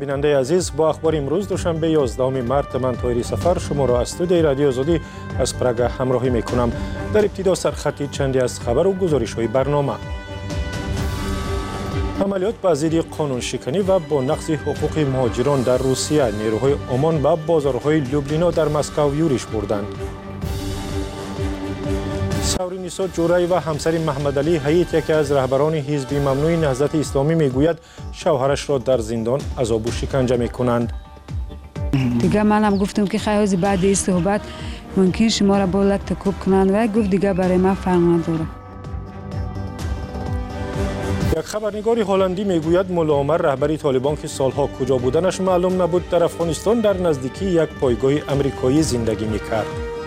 بیننده عزیز، با اخبار امروز دوشنبه 11 مارس من طاهری سفر شما را از استودیوی رادیو آزادی از پراگ همراهی میکنم. در ابتدا سرخطی چندی از خبر و گزارش‌های برنامه. عملیات به ضد قانون شکنی و با نقض حقوق مهاجران در روسیه، نیروهای عمان به بازارهای لوبلینا در مسکو یورش بردند. سورینیسا جورایی و همسر محمد علی حییت، یکی از رهبران حزب ممنوع نهضت اسلامی، میگوید شوهرش را در زندان عذاب و شکنجه میکنند. دیگه منم گفتم که خیلی بعد این صحبت ممکن شما را بالا تکوب کنند و گفت دیگه برای من فرق نداره. یک خبرنگار هلندی میگوید ملا عمر، رهبری طالبان که سالها کجا بودنش معلوم نبود، در افغانستان در نزدیکی یک پایگاه آمریکایی زندگی میکرد.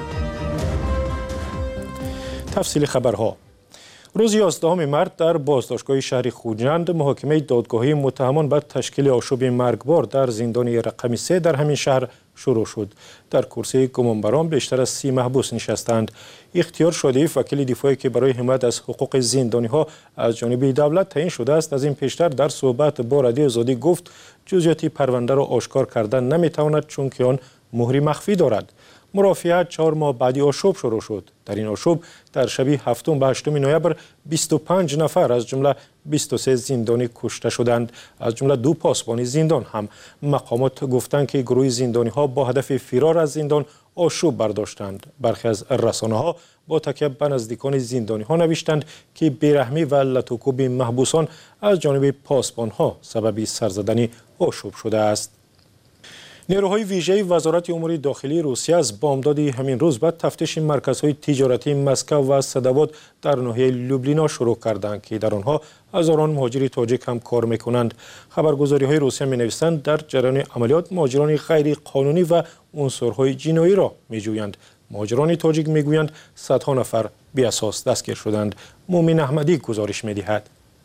تفصیل خبرها. روز 11 مارس در بازداشتگاه شهر خوجند محاکمه دادگاهی متهمان به تشکیل آشوب مرگبار در زندان رقم 3 در همین شهر شروع شد. در کرسی گمانبران بیشتر از 30 محبوس نشستند. اختیار شده وکیل دفاعی که برای حمایت از حقوق زندانی‌ها از جانب دولت تعیین شده است، از این پیشتر در صحبت با رادیو آزادی گفت جزئیات پرونده را آشکار کردن نمیتواند چون که آن مهر مخفی دارد. مرافعه 4 ماه بعدی آشوب شروع شد. در این آشوب در شب 7 به 8 نوامبر 25 نفر از جمله 23 زندانی کشته شدند. از جمله 2 پاسبان زندان هم. مقامات گفتند که گروه زندانی ها با هدف فرار از زندان آشوب برداشتند. برخی از رسانه ها با تکیه به نزدیکان زندانی ها نوشتند که بیرحمی و لطوکوب محبوسان از جانب پاسبان ها سبب سرزدن آشوب شده است. نیروهای ویژه وزارت امور داخلی روسیه از بامداد همین روز بعد تفتیش مرکزهای تجارتی مسکو و صدوات در ناحیه لوبلینا شروع کردند که در آنها هزاران مهاجر تاجیک هم کار میکنند. خبرگزاری‌های روسیه می‌نویسند در جریان عملیات مهاجران غیر قانونی و عنصرهای جنایی را می‌جویند. مهاجران تاجیک میگویند صدها نفر بی اساس دستگیر شدند. مومن احمدی گزارش می‌دهد.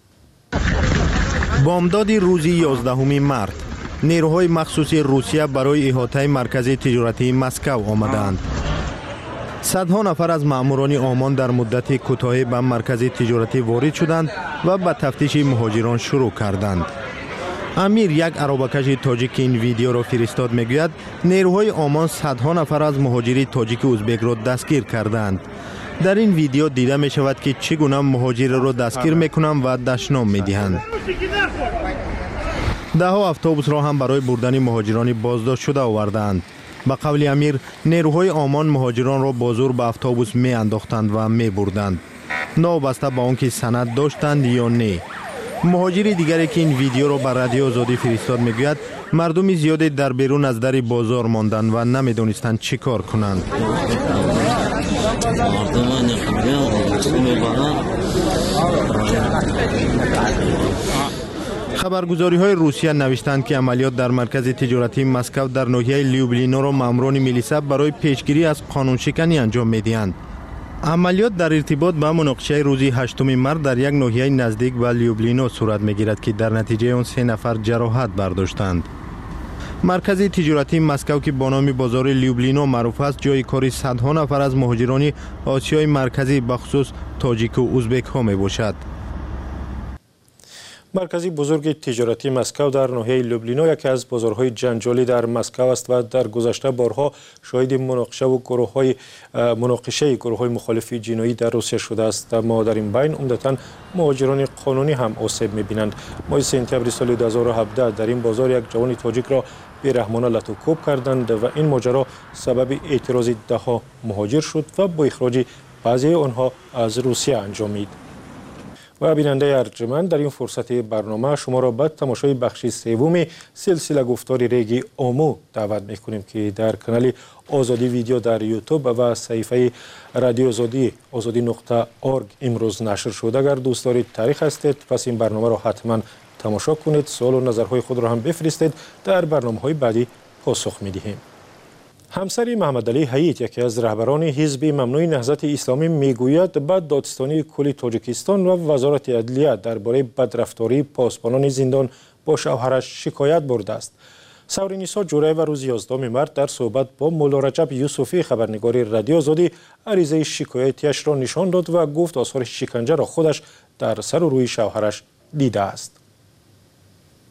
بامداد روز 11 مارس نیروهای مخصوص روسیه برای احاطه مرکز تجارتی مسکو آمدند. صدها نفر از ماموران آمان در مدت کوتاهی به مرکز تجارتی وارد شدند و به تفتیش مهاجران شروع کردند. امیر، یک عربکش تاجیک این ویدیو را فرستاد، میگوید نیروهای آمان صدها نفر از مهاجری تاجیک ازبک را دستگیر کردند. در این ویدیو دیده می شود که چگونه مهاجر را دستگیر میکنند و دشنام میدهند. ده ها اتوبوس را هم برای بردن مهاجران بازداشت شده آوردند. به قول امیر، نیروهای آمان مهاجران را با زور به اتوبوس می انداختند و می بردند، نابسته به آنکه سند داشتند یا نه. مهاجر دیگری که این ویدیو را به رادیو آزادی فرستاد میگوید مردم زیادی در بیرون از در بازار ماندند و نمیدانستند چی کار کنند. خبرگزاری‌های روسیه نوشتند که عملیات در مرکز تجارتی مسکو در ناحیه لیوبلینا را ماموران میلیسا برای پیشگیری از قانون شکنی انجام می‌دهند. عملیات در ارتباط با مناقشه روز 8 مارس در یک ناحیه نزدیک به لیوبلینا صورت می‌گیرد که در نتیجه آن 3 نفر جراحت برداشتند. مرکز تجارتی مسکو که با نام بازار لیوبلینا معروف است، جای کاری صدها نفر از مهاجران آسیای مرکزی بخصوص تاجیک و ازبک ها میباشد. مرکزی بزرگ تجارتی مسکو در ناحیه لوبلینا یکی از بازارهای جنجالی در مسکو است و در گذشته بارها شاهد مناقشه گروه‌های مخالف جنایی در روسیه شده است. اما در این بین عمدتاً مهاجران قانونی هم آسیب می‌بینند. ماه سپتامبر سال 2017 در این بازار یک جوان تاجیک را بیرحمانه لطوکوب کردند و این ماجرا سبب اعتراض ده‌ها مهاجر شد و با اخراج بعضی آنها از روسیه انجامید. و بیننده ارجمند، در این فرصت برنامه شما را به تماشای بخش سوم سلسله گفتار ریگ آمو دعوت میکنیم که در کانال آزادی ویدیو در یوتیوب و صفحه رادیو آزادی آزادی.org امروز نشر شد. اگر دوست دارید تاریخ هستید پس این برنامه را حتما تماشا کنید. سوال و نظرهای خود را هم بفرستید، در برنامه‌های بعدی پاسخ میدهیم. همسر محمد علی حییت، یکی از رهبران حزب ممنوع نهضت اسلامی، میگوید بعد دادستانی کل تاجیکستان و وزارت عدلیه درباره بدرفتاری پاسبانان زندان با شوهرش شکایت برده است. سورینیسا جورایی و روز 11 مارس در صحبت با مولا رجب یوسفی، خبرنگار رادیو آزادی، عریضه شکایتیش را نشان داد و گفت آثار شکنجه را خودش در سر و روی شوهرش دیده است.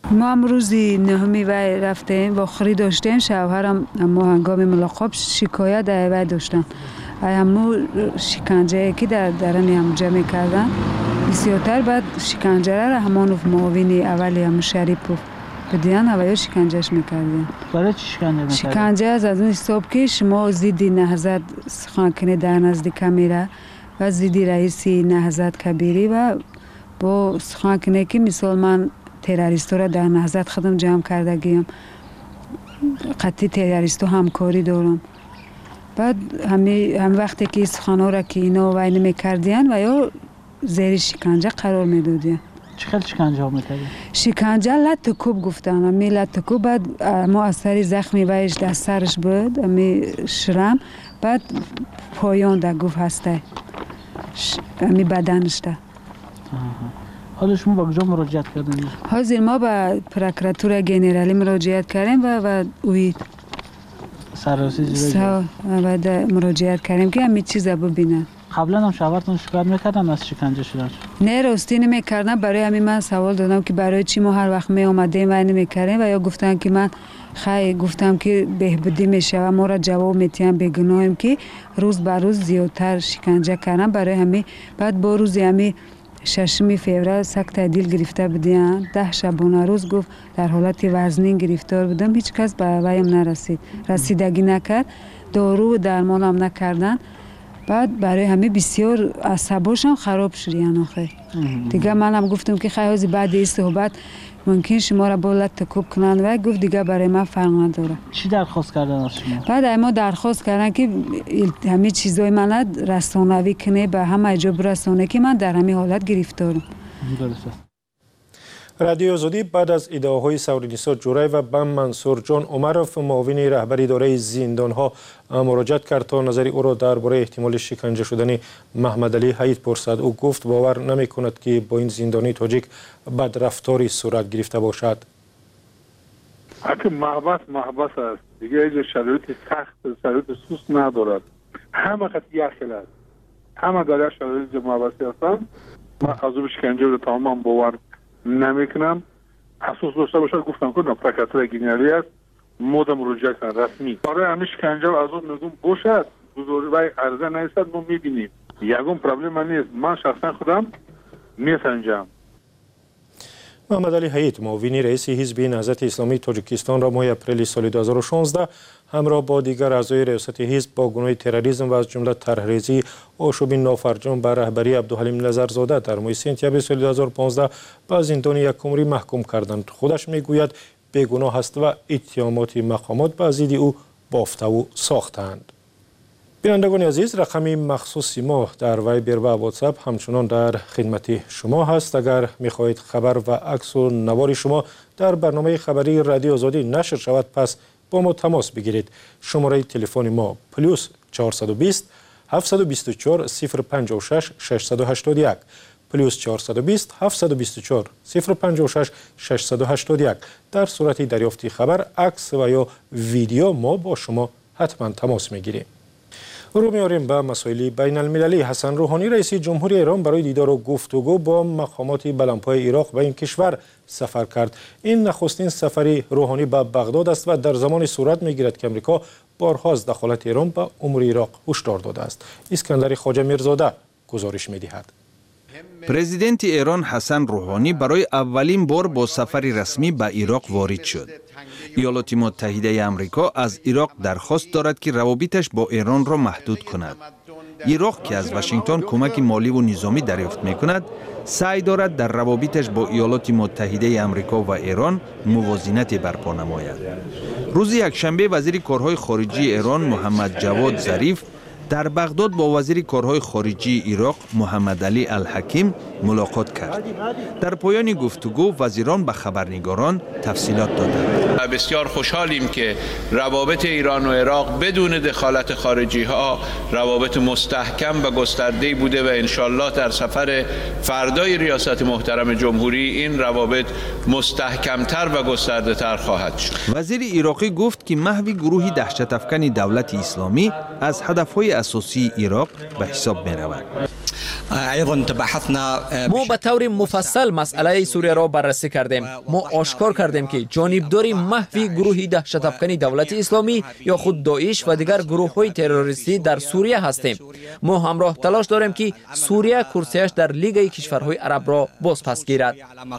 ما امروزی نهمی وی رفتیم و خرید داشتیم. شوهرم اما هنگام ملاقات شکایت وی داشتن. همو شکنجه که درنی هم جمع کردن بسیارتر. بعد شکنجه را همان معاونی اولی هم شریف بدیان هوایی شکنجهش میکردن. برای چی شکنجه میکردن؟ شکنجه از اون حساب که شما زیدی نهضت سخن کنه در نزد کامیرا و زیدی رئیسی نهضت کبیری و با سخن کنه که مثال من تروریستو را در نهضت خودم جمع کردگیم، قطعی تروریستو همکاری دارم. بعد هم وقتی که سخنها را که اینا و اینو میکردین و یا زیر شکنجه قرار میدادین. چه خیلی شکنجه ها میکردین؟ شکنجه لطکوب گفتن. امی لطکوب بعد ما اثری زخمی ویش در سرش بود، امی شرم، بعد پایان در گفت هسته امی بدنش ده. حالا شما با کجا مراجعت کردین؟ حاضر ما به پروکراتور گنرالی مراجعت کردیم و اوی سررئیس مراجعت کردیم که همین چیزا ببینن. قبلا هم شوهرتون شکایت میکردن از شکنجه شدن؟ نه راستی نمیکردن. برای همین من سوال دادم که برای چی ما هر وقت می اومدیم و نمیکردیم و یا گفتن که من گفتم که بهبودی میشه و ما را جواب میتیم بگنایم که روز به روز زیادتر شکنجه کردن. برای همین بعد با روز همین 6 فوریه سخت تعدیل گرفته بودیم. 10 شبانه روز گفت در حالت وزنین گرفتار بودم. هیچ کس به ویم نرسید، رسیدگی نکرد، دارو و درمان هم نکردن. بعد برای همه بسیار عصباشم خراب شدین آخه. دیگه منم گفتم که خیلی بعد این صحبت ممکن شما را با لطکوب کنند و گفت دیگه برای من فرق نداره. چی درخواست کردن از شما؟ بعد ما درخواست کردن که همه چیزای من رسانوی کنه به همه جا برسانه که من در همین حالت گرفتارم. رادیو آزادی بعد از ادعاهای سورینیسا جورای و بم منصور جان عمرف معاون رهبر اداره زندانها مراجعت کرد تا نظر او را درباره احتمال شکنجه شدن محمد علی حیید پرسد. او گفت باور نمی کند که با این زندانی تاجیک بدرفتاری صورت گرفته باشد. اگه محبس است دیگه اینجا شرایط سخت، شرایط سوست ندارد. همه قطعی اصل است، همه در شرایط محبسی هستند. من از او شکنجه رو تمام باور نمیکنم. اساس داشته باشه گفتم که پروکراتور گنرالی است، مودم مراجعه کن رسمی. برای همین شکنجه از اون میگم باشد بزرگ و عرضه نیست. ما میبینیم یکم پرابلم نیست. من شخصا خودم میسنجم. محمد علی حیید معاون رئیس حزب نهضت اسلامی تاجیکستان را ماه اپریل سال 2016 همراه با دیگر اعضای ریاست حزب با گناه تروریسم و از جمله طرحریزی آشوب نافرجام به رهبری عبدالحلیم نظرزاده در ماه سپتامبر سال 2015 به زندان یک عمری محکوم کردند. خودش میگوید بیگناه است و اتهامات مقامات به ضد او بافته و ساختند. بینندگان عزیز، رقم مخصوصی ما در وایبر و واتساپ همچنان در خدمت شما هست. اگر میخواهید خبر و عکس و نوار شما در برنامه خبری رادیو آزادی نشر شود پس با ما تماس بگیرید. شماره تلفن ما +420 724 056 681 +420 724 056 681. در صورت دریافت خبر، عکس و یا ویدیو ما با شما حتما تماس میگیریم. رو میاریم به مسائل بین المللی. حسن روحانی رئیس جمهوری ایران برای دیدار و گفتگو با مقامات بلندپای عراق به این کشور سفر کرد. این نخستین سفر روحانی به بغداد است و در زمان صورت میگیرد که امریکا بارها از دخالت ایران به امور عراق هشدار داده است. اسکندر خواجه میرزاده گزارش میدهد. پرزیدنت ایران حسن روحانی برای اولین بار با سفری رسمی به عراق وارد شد. ایالات متحده آمریکا از عراق درخواست دارد که روابطش با ایران را محدود کند. عراق که از واشنگتن کمک مالی و نظامی دریافت می کند، سعی دارد در روابطش با ایالات متحده آمریکا و ایران موازنت برپا نماید. روز یکشنبه وزیر کارهای خارجی ایران محمد جواد ظریف در بغداد با وزیر کارهای خارجی عراق محمد علی الحکیم ملاقات کرد. در پایان گفتگو وزیران به خبرنگاران تفصیلات دادند. بسیار خوشحالیم که روابط ایران و عراق بدون دخالت خارجی ها روابط مستحکم و گسترده بوده و انشالله در سفر فردای ریاست محترم جمهوری این روابط مستحکمتر و گسترده تر خواهد شد. وزیر عراقی گفت که محو گروهی دهشت افکن دولت اسلامی از هدفهای اساسی عراق به حساب می رود. ما به طور مفصل مسئله سوریه را بررسی کردیم. ما آشکار کردیم که جانبداری محوی گروهی دهشت افکنی دولت اسلامی یا خود داعش و دیگر گروه‌های تروریستی در سوریه هستیم. ما همراه تلاش داریم که سوریه کرسیش در لیگ کشورهای عرب را بازپس گیرد.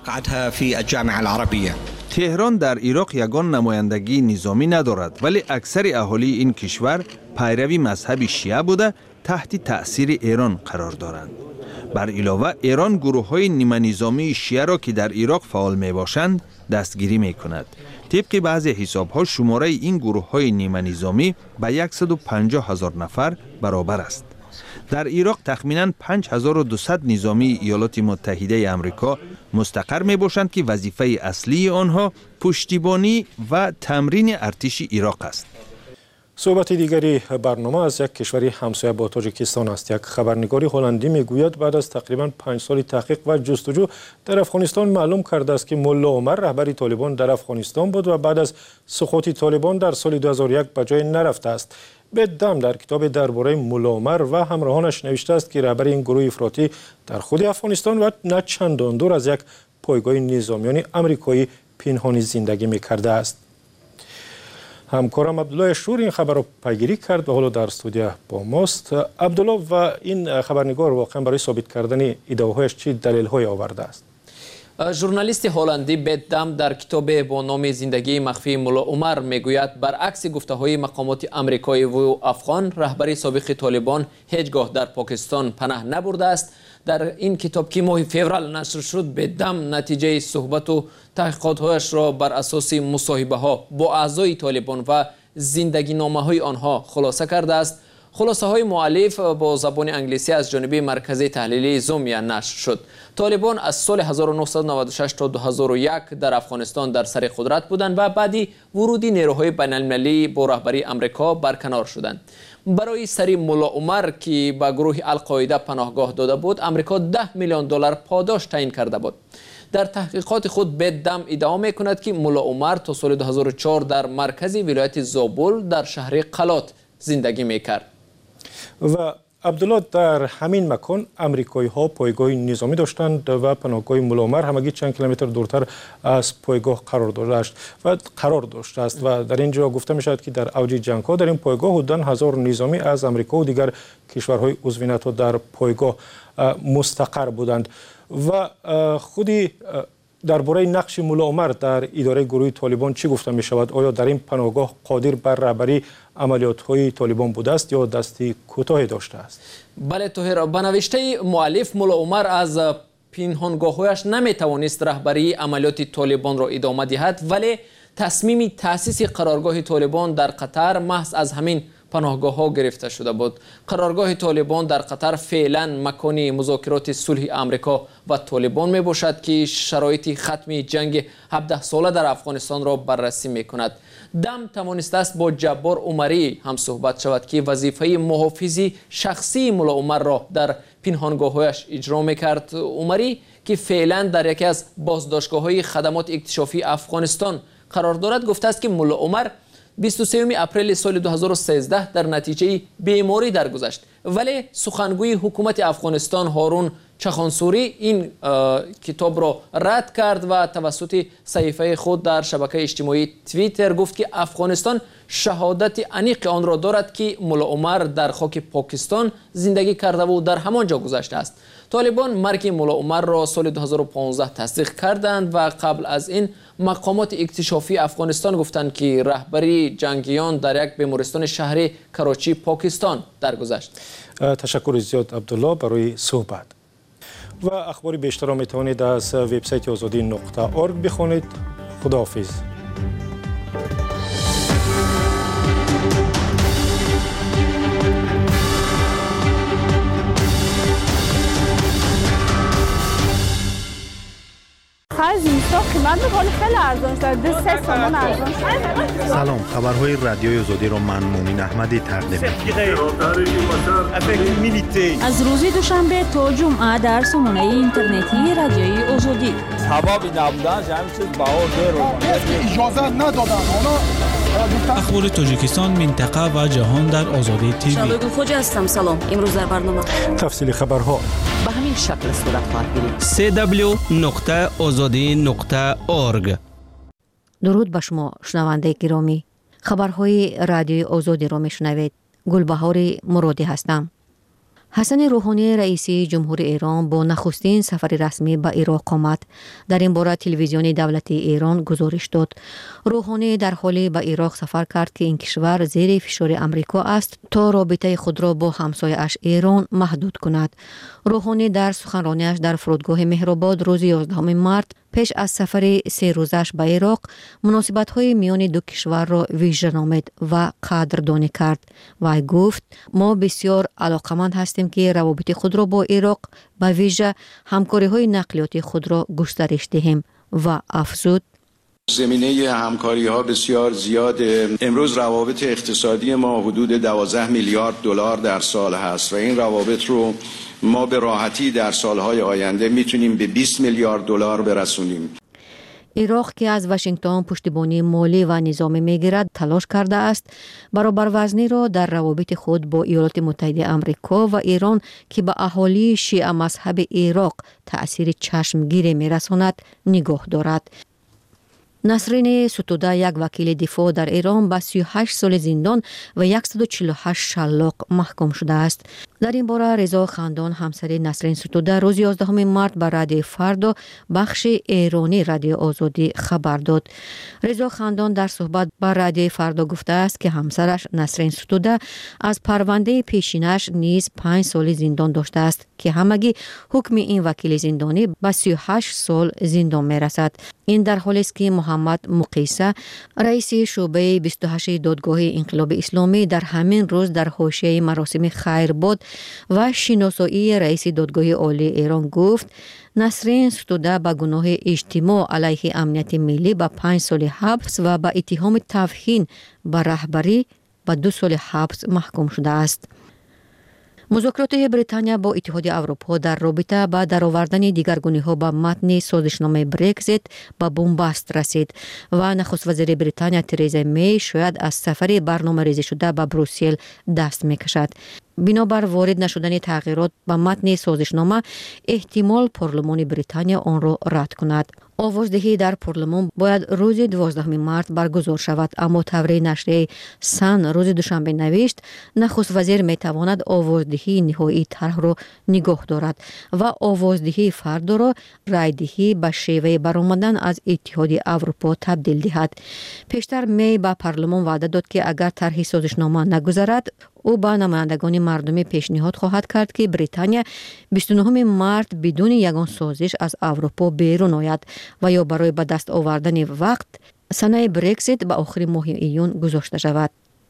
تهران در عراق یگان نمایندگی نظامی ندارد، ولی اکثر اهالی این کشور پیروی مذهب شیعه بوده تحت تأثیر ایران قرار دارند. بر علاوه ایران گروه‌های نیمه نظامی شیعه را که در عراق فعال می باشند دستگیری می کند. طبق بعضی حساب‌ها شماره این گروه‌های نیمه نظامی به 150,000 نفر برابر است. در عراق تخمیناً 5200 نظامی ایالات متحده آمریکا مستقر می باشند که وظیفه اصلی آنها پشتیبانی و تمرین ارتش عراق است. صحبت دیگری برنامه از یک کشوری همسایه با تاجیکستان است. یک خبرنگاری هلندی میگوید بعد از تقریباً 5 سال تحقیق و جستجو در افغانستان معلوم کرده است که ملا عمر رهبری طالبان در افغانستان بود و بعد از سقوط طالبان در سال 2001 به جای نرفته است. بدم در کتاب درباره ملا عمر و همراهانش نوشته است که رهبر این گروه افراطی در خود افغانستان و نه چندان دور از یک پایگاه نظامیان آمریکایی پنهانی زندگی می‌کرده است. همکارم عبدالله شور این خبر را پیگیری کرد و حالا در استودیو با ماست. عبدالله، و این خبرنگار واقعا برای ثابت کردن ادعاهایش چه دلیل‌های آورده است؟ ژورنالیست هلندی بدم در کتاب با نام زندگی مخفی ملا عمر میگوید برعکس گفته‌های مقامات آمریکایی و افغان، رهبر سابق طالبان هیچگاه در پاکستان پناه نبرده است. در این کتاب که ماه فوریه نشر شد، بدم نتیجه صحبت و تحقیقات‌هایش را بر اساس مصاحبه‌ها با اعضای طالبان و زندگی نامه‌های آنها خلاصه کرده است. خلاصه های مؤلف با زبان انگلیسی از جانب مرکز تحلیلی زومیا نشر شد. طالبان از سال 1996 تا 2001 در افغانستان در سر قدرت بودند و بعدی ورودی نیروهای بین المللی با رهبری آمریکا برکنار شدند. برای سری ملا عمر که به گروه القاعده پناهگاه داده بود، آمریکا 10 میلیون دلار پاداش تعیین کرده بود. در تحقیقات خود بدم ادعا می‌کند که ملا عمر تا سال 2004 در مرکز ولایت زابل در شهر قلات زندگی می‌کرد. و عبدالله، در همین مکان امریکایی ها پایگاه نظامی داشتند و پناهگاه ملا عمر همگی چند کیلومتر دورتر از پایگاه قرار داشته است و در اینجا گفته می شود که در اوج جنگ ها در این پایگاه حدوداً 1000 نظامی از امریکا و دیگر کشورهای عضو ناتو در پایگاه مستقر بودند. و خودی درباره نقش ملا عمر در اداره گروه طالبان چی گفته می شود؟ آیا در این پناهگاه قادر بر رهبری عملیات های طالبان بوده است یا دستی کوتاهی داشته است؟ بله طاهر، به نوشته مؤلف ملا عمر از پنهانگاه‌هایش نمیتوانست رهبری عملیات طالبان را ادامه دهد، ولی تصمیم تأسیس قرارگاه طالبان در قطر محض از همین پناهگاه ها گرفته شده بود. قرارگاه طالبان در قطر فعلا مکان مذاکرات صلح آمریکا و طالبان می باشد که شرایط ختم جنگ 17 ساله در افغانستان را بررسی می کند. دم توانسته است با جبار عمری هم صحبت شود که وظیفه محافظی شخصی ملا عمر را در پنهانگاه‌هایش اجرا می کرد. عمری که فعلا در یکی از بازداشتگاه‌های خدمات اکتشافی افغانستان قرار دارد گفته است که ملا عمر 23 اپریل سال 2013 در نتیجه بیماری درگذشت، ولی سخنگوی حکومت افغانستان هارون چخانسوری این کتاب را رد کرد و توسط صحیفه خود در شبکه اجتماعی توییتر گفت که افغانستان شهادت انیق آن را دارد که ملا عمر در خاک پاکستان زندگی کرده و در همانجا گذشته است. طالبان مرگ ملا عمر را سال 2015 تصدیق کردند و قبل از این مقامات اکتشافی افغانستان گفتند که رهبری جنگیان در یک بیمارستان شهری کراچی پاکستان درگذشت. تشکر زیاد عبدالله برای صحبت. و اخبار بیشتر را میتوانید از وبسایت azadi.org بخوانید. خداحافظ. سلام، خبرهای رادیوی آزادی را من مومن احمدی تقدیم می‌کنم. از روز دوشنبه تا جمعه در سامانه اینترنتی رادیوی آزادی. هوا بی نبودن همین چیز بها اجازه ندادن. اونا اخبار تاجیکستان، منطقه و جهان در آزادی تیوی. شادو خوجا هستم. سلام. امروز در برنامه تفصیل خبرها به همین شکل صورت خواهد گرفت. www.azadi.org. درود به شما شنونده گرامی. خبرهای رادیوی آزادی را میشنوید. گلبهار مرادی هستم. حسن روحانی رئیس جمهوری ایران با نخستین سفر رسمی به عراق آمد. در این باره تلویزیون دولتی ایران گزارش داد. روحانی در حالی به عراق سفر کرد که این کشور زیر فشار امریکا است تا رابطه خود را با همسایه‌اش ایران محدود کند. روحانی در سخنرانیش در فرودگاه مهرآباد روز 11 مارس پیش از سفر 3 روزش به عراق مناسبت‌های میان دو کشور را ویژه نامید و قدردانی کرد. و گفت ما بسیار علاقمند هستیم که روابط خود را با عراق به ویژه همکاری‌های نقلیاتی خود را گسترش دهیم و افزود زمینه همکاری ها بسیار زیاده. امروز روابط اقتصادی ما حدود 12 میلیارد دلار در سال هست و این روابط رو ما به راحتی در سالهای آینده میتونیم به 20 میلیارد دلار برسونیم. عراق که از واشنگتن پشتیبانی مالی و نظامی میگیرد تلاش کرده است برابر وزنی را در روابط خود با ایالات متحده آمریکا و ایران که به اهالی شیعه مذهب عراق تأثیر چشمگیری میرساند نگاه دارد. نسرین ستوده یک وکیل دفاع در ایران به 38 سال زندان و 148 شلاق محکوم شده است. در این باره رضا خندان همسر نسرین ستوده روز 11 مارس به رادیو فردا بخش ایرانی رادیو آزادی خبر داد. رضا خندان در صحبت با رادیو فردا گفته است که همسرش نسرین ستوده از پرونده پیشینش نیز 5 سال زندان داشته است که همگی حکم این وکیل زندانی به 38 سال زندان می رسد. این در حالی است که محمد مقیسه رئیس شعبه 28 دادگاه انقلاب اسلامی در همین روز در حاشیه مراسم خیرباد و شناسایی رئیس دادگاه عالی ایران گفت نسرین ستوده به گناه اجتماع علیه امنیت ملی به 5 سال حبس و به اتهام توهین به رهبری به 2 سال حبس محکوم شده است. مذاکرات بریتانیا با اتحاد اروپا در رابطه با درآوردن دیگرگونی‌ها به متن سازشنامه برگزیت به بنبست رسید و نخست وزیر بریتانیا تریزا می شاید از سفر برنامه‌ریزی شده به بروسل دست می‌کشد. بنابر وارد نشدن تغییرات به متن سازشنامه احتمال پارلمان بریتانیا آن را رد کند. آوازدهی در پارلمان باید روز 12 مارس برگزار شود، اما تبری نشریه سن روز دوشنبه نوشت نخست وزیر می تواند آوازدهی نهایی طرح را نگاه دارد و آوازدهی فردا را رایدهی به شیوه برآمدن از اتحاد اروپا تبدیل دهد. پیشتر می به پارلمان وعده داد که اگر طرح سازشنامه نگذرد او با نمایندگان مردمی پیشنهاد خواهد کرد که بریتانیا 29 مارس بدون یگان سازش از اروپا بیرون آید و یا برای به دست آوردن وقت سنه برگزیت به آخر ماه ایون گذاشته شود.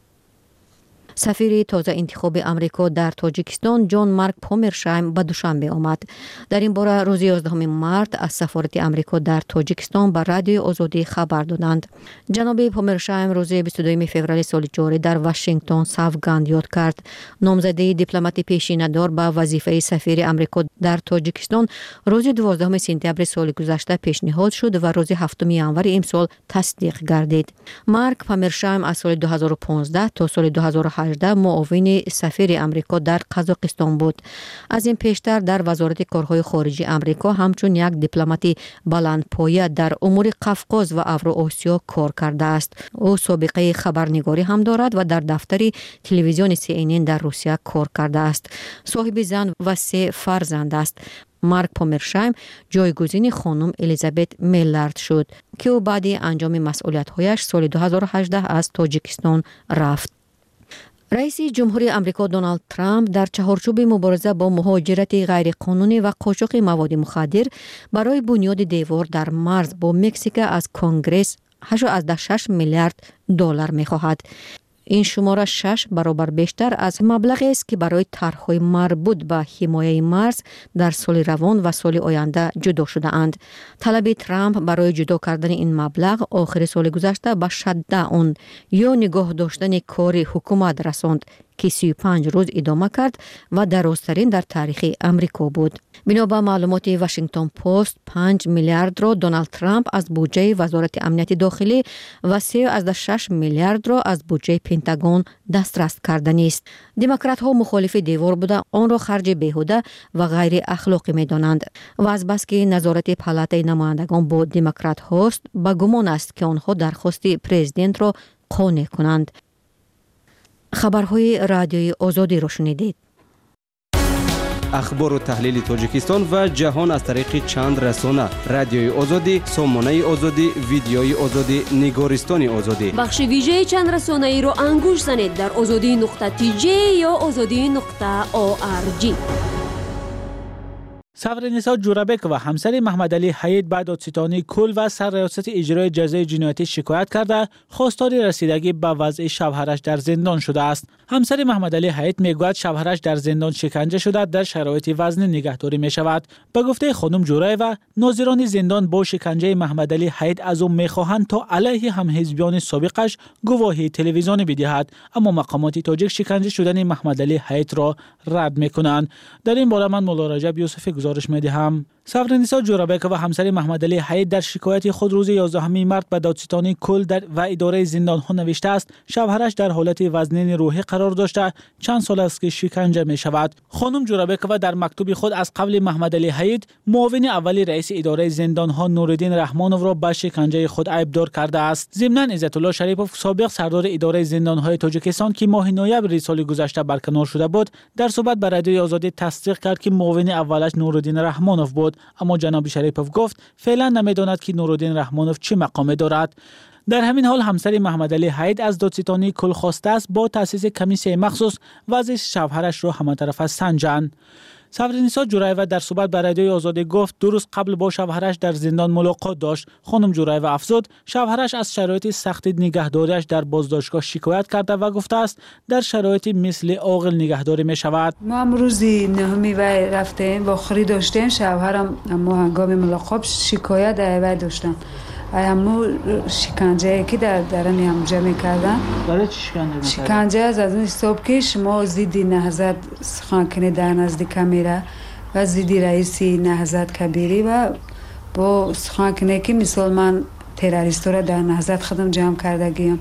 سفیر تازه انتخاب امریکا در تاجیکستان جان مارک پامرشایم به دوشنبه آمد. در این باره روز 11 مارس از سفارت امریکا در تاجیکستان به رادیو آزادی خبر دادند. جناب پامرشایم روز 22 فوریه سال جاری در واشنگتن سوگند یاد کرد. نامزدی دیپلمات پیشینه‌دار به وظیفه سفیر امریکا در تاجیکستان روز 12 سپتامبر سال گذشته پیشنهاد شد و روز 7 ژانویه امسال تصدیق گردید. مارک پامرشایم از سال 2015 تا سال 2018 معاون سفیر امریکا در قزاقستان بود. از این پیشتر در وزارت کارهای خارجی امریکا همچون یک دیپلمات بلندپایه در امور قفقاز و اوراسیا کار کرده است. او سابقه خبرنگاری هم دارد و در دفتر تلویزیون CNN در روسیه کار کرده است. صاحب زن و 3 فرزند است. مارک پامرشایم جایگزین خانم الیزابت میلارد شد که او بعد انجام مسئولیت‌هایش سال 2018 از تاجیکستان رفت. رئیس جمهوری آمریکا دونالد ترامپ در چهارچوب مبارزه با مهاجرت غیرقانونی و قاچاق مواد مخدر برای بنیاد دیوار در مرز با مکزیک از کنگره 8.6 میلیارد دلار می‌خواهد. این شماره 6 برابر بیشتر از مبلغی است که برای طرح‌های مربوط به حمایت مرز در سال روان و سال آینده جدا شده اند. طلب ترامپ برای جدا کردن این مبلغ آخر سال گذشته به شدت آن یا نگاه داشتن کار حکومت رساند که 35 روز ادامه کرد و درازترین در تاریخ امریکا بود. بنا به معلومات واشنگتن پست 5 میلیارد را دونالد ترامپ از بودجه وزارت امنیت داخلی و 3.6 میلیارد را از بودجه پنتاگون دسترس کردنی است. دموکرات ها مخالف دیوار بوده آن را خرج بیهوده و غیر اخلاقی می‌دانند و از بس که نظارت پالاتای نمایندگان با دموکرات هاست به گمان است که آنها درخواست پرزیدنت را قانع کنند. خبرهای رادیوی آزادی را شنیدید. اخبار و تحلیل تاجیکستان و جهان از طریق چند رسانه: رادیوی آزادی، سامانه آزادی، ویدیوی آزادی، نگارستان آزادی. بخش ویژه چند رسانه ای را انگوش زنید در azadi.tj یا azadi.org. صفرنسا جورابک و همسر محمد علی حید بعد از دادستانی کل و سرریاست اجرای جزای جنایتی شکایت کرده خواستار رسیدگی به وضع شوهرش در زندان شده است. همسر محمد علی حید میگوید شوهرش در زندان شکنجه شده در شرایط وزنی نگهداری می شود. به گفته خانم جورایوا، ناظران زندان با شکنجه محمد علی حید از او میخواهند تا علیه همحزبیان سابقش گواهی تلویزیونی بدهد، اما مقامات تاجیک شکنجه شدن محمد علی حید را رد میکنند. در این باره من مولا رجب یوسفی گزارش میدهم. صفرنسا جورابک و همسر محمد علی حید در شکایت خود روز 11 مارس به دادستانی کل و اداره زندان ها نوشته است شوهرش در حالت وزنین روحی قرار داشته چند سال است که شکنجه می شود. خانم جورابک و در مکتوب خود از قبل محمد علی حید معاون اولی رئیس اداره زندان ها نورالدین رحمانوف را به شکنجه خود عیبدار کرده است. ضمن عزت الله شریپوف سابق سردار اداره زندان های تاجیکستان که ماه نوامبر سال گذشته برکنار شده بود در صحبت با رادیوی آزادی تصدیق کرد که معاون اولش نورالدین رحمانوف بود، اما جناب شریپوف گفت فعلا نمیداند که نورالدین رحمانوف چه مقامی دارد. در همین حال همسر محمد علی حید از دادستانی کل خواسته است با تأسیس کمیسیون مخصوص وضع شوهرش را همه‌طرفه سنجند. صفرنسا جورایوا در صحبت با رادیوی آزادی گفت دو روز قبل با شوهرش در زندان ملاقات داشت. خانم جورایوا افزود شوهرش از شرایط سخت نگهداریش در بازداشتگاه شکایت کرده و گفته است در شرایط مثل عاقل نگهداری می شود. ما امروز نهمی وی رفتیم و خرید داشتیم. شوهرم اما هنگام ملاقات شکایت وی داشتن. همو شکنجه که در همونجا میکردن. برای چی شکنجه میکردن؟ شکنجه از این حساب که شما زیدی نهضت سخن کنید در نزد کامیرا و زیدی رئیسی نهضت کبیری و با سخن کنید که مثال من تروریست را در نهضت خودم جمع کردگیم،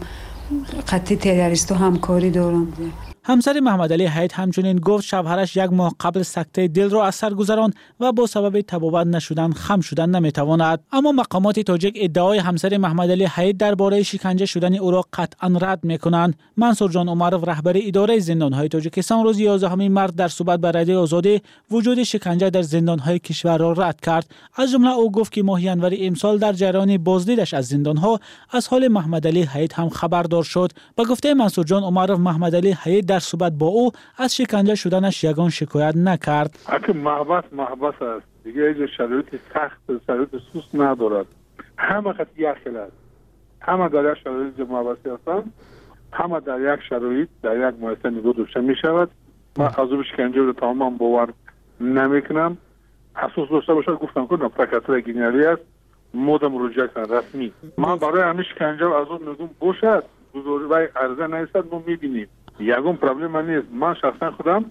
قطعی تروریست همکاری دارم. همسر محمد علی حید همچنین گفت شوهرش یک ماه قبل سکته دل را از سر گذراند و با سبب تبابت نشدن خم شدن نمیتواند. اما مقامات تاجیک ادعای همسر محمد علی حید درباره شکنجه شدن او را قطعا رد میکنند. منصور جان عمرو رهبر اداره زندان‌های تاجیکستان روز 11 مارس در صحبت با رادیوی آزادی وجود شکنجه در زندان‌های کشور را رد کرد. از جمله او گفت که ماه ژانویه امسال در جریان بازدیدش از زندان‌ها از حال محمد علی حید هم خبردار شد. با گفته منصور جان عمرو محمد علی حید در صحبت با او از شکنجه شدنش یگان شکایت نکرد. اگه محبس است دیگه اینجا شرایط سخت شرایط سوس ندارد. همه خط یک است. همه در یک شرایط محبسی هستند. همه در یک شرایط در یک محیط نگاه داشته می شود. من از اون شکنجه رو تمام باور نمیکنم. افسوس داشته باشد گفتم که پاکتر گینری است. مودم رجوع کن رسمی. من برای همین شکنجه از اون میگم باشد. بزرگی وای عرضه نیست ما میبینیم. یگون پرابلم نیست. من شخصا خودم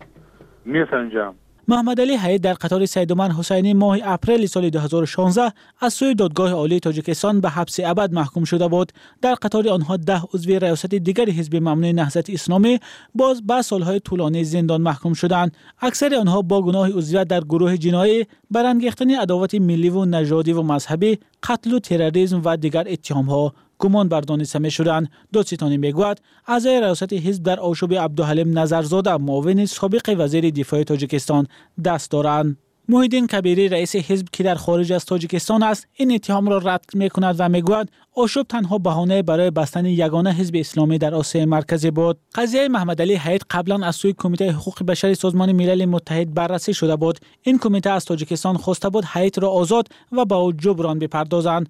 میسنجم. محمد علی حید در قطار سیدومن حسینی ماه اپریل سال 2016 از سوی دادگاه عالی تاجیکستان به حبس ابد محکوم شده بود. در قطار آنها 10 عضو ریاست دیگر حزب ممنوع نهضت اسلامی باز به سالهای طولانی زندان محکوم شدند. اکثر آنها با گناه عضویت در گروه جنایی، برانگیختن عداوت ملی و نژادی و مذهبی، قتل و تروریسم و دیگر اتهام‌ها گمان بر دانسته می‌شدند. دادستانی میگوید اعضای ریاست حزب در آشوب عبدالحلیم نظرزاده معاون سابق وزیر دفاع تاجیکستان دست دارند. محیدین کبیری رئیس حزب که در خارج از تاجیکستان است این اتهام را رد می‌کند و میگوید آشوب تنها بهانه برای بستن یگانه حزب اسلامی در آسیا مرکزی بود. قضیه محمد علی حید قبلا از سوی کمیته حقوق بشر سازمان ملل متحد بررسی شده بود. این کمیته از تاجیکستان خواسته بود حید را آزاد و به او جبران بپردازند.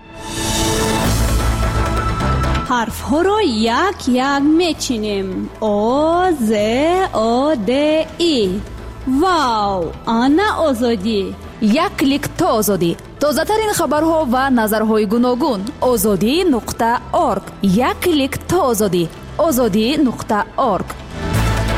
حرف ها رو یک یک میچینیم. آ ز آ د ای. واو، آنا آزادی. یک کلیک تا آزادی. تازه ترین خبرها و نظرهای گوناگون. azadi.org. یک کلیک تا آزادی. azadi.org.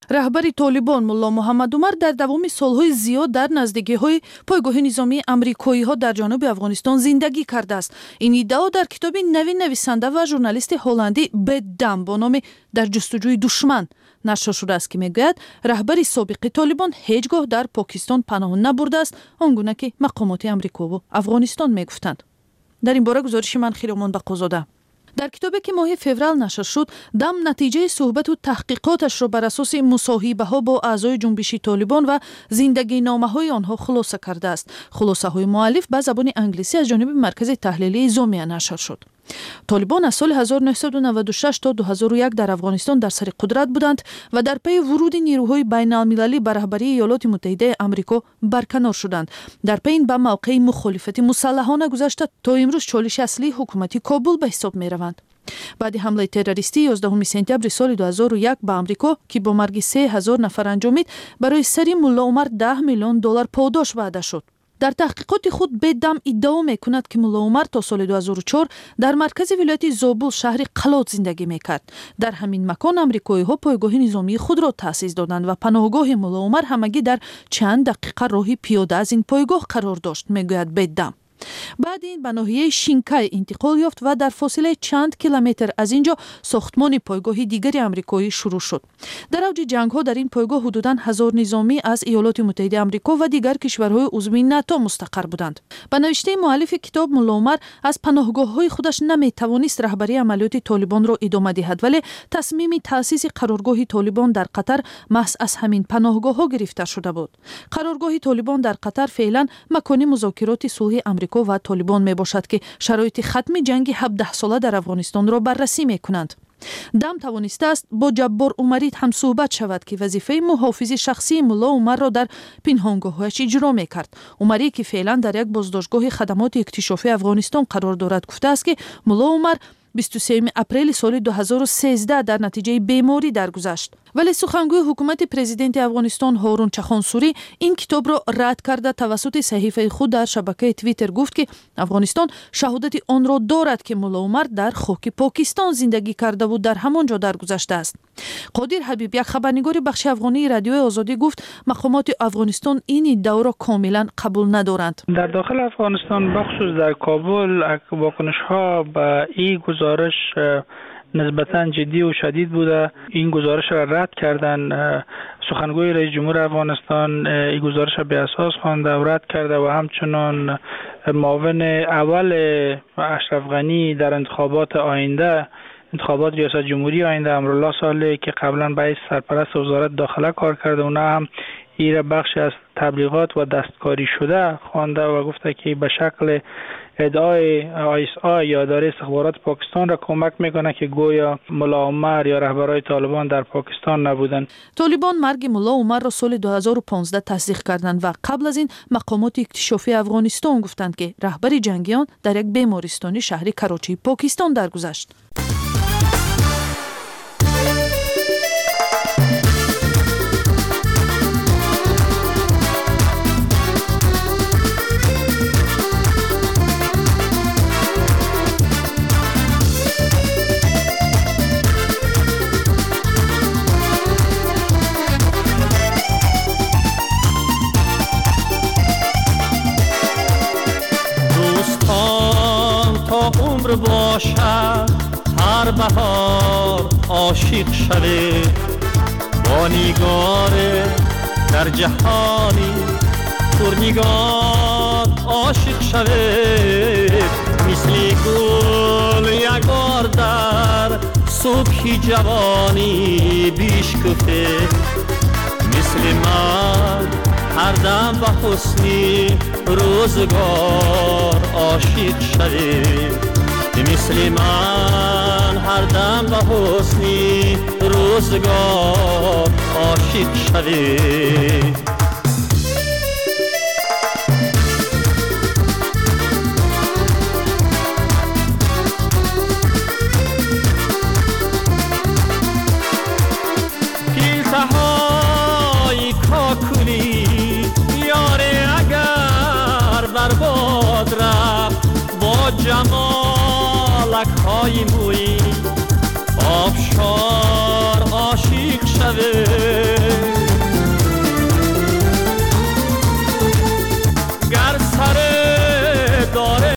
раҳбари толибон мулло муҳаммад умар дар давоми солҳои зиёд дар наздикиҳои пойгоҳи низомии амрикоиҳо дар ҷануби Афғонистон зиндагӣ кардааст. Ин иддао дар китоби нави нависанда ва журналисти ҳолландӣ Бет Дам бо номи дар ҷустуҷӯи душман нашр шудааст, ки мегӯяд раҳбари собиқи толибон ҳеҷ гоҳ дар Покистон паноҳ набурдааст, он гуна ки мақомоти Амрикову Афғонистон мегуфтанд. дар ин бора гузориши ман Хиромон Бақозода. дар китобе ки моҳи феврал нашр шуд, Дам натиҷаи суҳбату таҳқиқоташро бар асоси мусоҳибаҳо бо аъзои ҷунбиши толибон ва зиндагиномаҳои онҳо хулоса кардааст. хулосаҳои муаллиф ба забони англисӣ аз ҷониби маркази таҳлилии Зомия нашр шуд. толибон аз соли 1996 то 2001 дар Афғонистон дар сари қудрат буданд ва дар пайи вуруди нирӯҳои байналмилалӣ ба раҳбарии Иёлоти Муттаҳидаи Амрико барканор шуданд. дар пайи ин ба мавқеи мухолифати мусаллаҳона гузашта то имрӯз чолиши аслии ҳукумати Кобул ба ҳисоб мераванд. баъди ҳамлаи террористии 11 сентябри соли 2001 ба Амрико, ки бо марги 3000 нафар анҷомид, барои сари мулло Умар $10 миллион паудош ваъда шуд. дар таҳқиқоти худ Беддам иддао мекунад, ки мулло Умар то соли 2004 дар маркази вилояти Зобул шаҳри Қалот зиндагӣ мекард. дар ҳамин макон амрикоиҳо пойгоҳи низомии худро таъсис доданд ва паноҳгоҳи мулло Умар ҳамагӣ дар чанд дақиқа роҳи пиёда аз ин пойгоҳ қарор дошт, мегӯяд Беддам. баъди ин ба ноҳияи Шинкай интиқол ёфт ва дар фосилаи чанд километр аз ин ҷо сохтмони пойгоҳи дигари амрикоӣ шурӯъ шуд. дар авҷи ҷангҳо дар ин пойгоҳ ҳудудан 1000 низомӣ аз Иёлоти Муттаҳидаи Амрико ва дигар кишварҳои узви НАТО мустақар буданд. ба навиштаи муаллифи китоб, мулло Умар аз паноҳгоҳҳои худаш наметавонист раҳбарии амалиёти толибонро идома диҳад, вале тасмими таъсиси қароргоҳи толибон дар Қатар маҳз аз ҳамин паноҳгоҳҳо гирифта шуда буд. қароргоҳи толибон дар Қатар феълан макони музокироти сулҳи Амрико ва толибон мебошад, ки шароити хатми ҷанги 17-сола дар Афғонистонро баррасӣ мекунанд. Дам тавонистааст бо Ҷаббор Умарид ҳам суҳбат шавад, ки вазифаи муҳофизи шахсии мулло Умарро дар пинҳонгоҳҳояш иҷро мекард. Умарӣ, ки феълан дар як боздоштгоҳи хадамоти иктишофии Афғонистон қарор дорад, гуфтааст, ки мулло Умар 23 апрели соли 2013 дар натиҷаи беморӣ даргузашт. вале сухангӯи ҳукумати президенти Афғонистон Ҳорун Чахонсурӣ ин китобро рад карда тавассути саҳифаи худ дар шабакаи Твиттер гуфт, ки Афғонистон шаҳодати онро дорад, ки мулло Умар дар хоки Покистон зиндагӣ кардаву дар ҳамон ҷо даргузаштааст. Қодир Ҳабиб, як хабарнигори бахши афғонии радиои Озодӣ гуфт, мақомоти Афғонистон ин иддаоро комилан қабул надоранд. дар дохил Афғонистон бахшус дар Кобул вокунишҳо ба ин гузориш نسبتاً جدی و شدید بوده. این گزارش را رد کردن. سخنگوی رئیس جمهور افغانستان این گزارش را به اساس خوانده و رد کرده و همچنان معاون اول اشرف غنی در انتخابات آینده، انتخابات ریاست جمهوری آینده، امرالله صالح که قبلا باعث سرپرست وزارت داخله کار کرده، اونا هم این بخشی از تبلیغات و دستکاری شده خوانده و گفته که به شکل ادعای ISI یا اداره استخبارات پاکستان را کمک میکنه که گویا ملا عمر یا رهبرای طالبان در پاکستان نبودند. طالبان مرگ ملا عمر را سال 2015 تصدیق کردند و قبل از این مقامات اکتشافی افغانستان گفتند که رهبر جنگیان در یک بیمارستانی شهر کراچی پاکستان درگذشت. باشد هر بهار عاشق شوید با نگار در جهانی پرنگار عاشق شوید مثل گل یک بار در صبح جوانی بیشکفه مثل من هر دم به حسنی روزگار عاشق شوید مثل من هر دم به حسنی روزگار عاشق شوید. پیلتهای کاکولی یاره اگر برباد رفت با جمال های مویی آبشار عاشق شوه